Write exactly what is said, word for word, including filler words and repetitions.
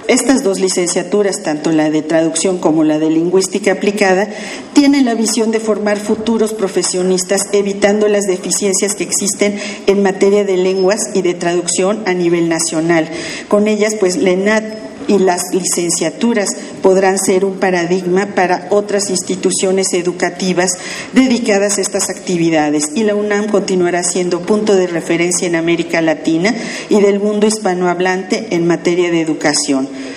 Estas dos licenciaturas, tanto la de traducción como la de lingüística aplicada, tienen la visión de formar futuros profesionistas, evitando las deficiencias que existen en materia de lenguas y de traducción a nivel nacional. Con ellas, pues, la ENAD y las licenciaturas podrán ser un paradigma para otras instituciones educativas dedicadas a estas actividades, y la UNAM continuará siendo punto de referencia en América Latina y del mundo hispanohablante en materia de educación.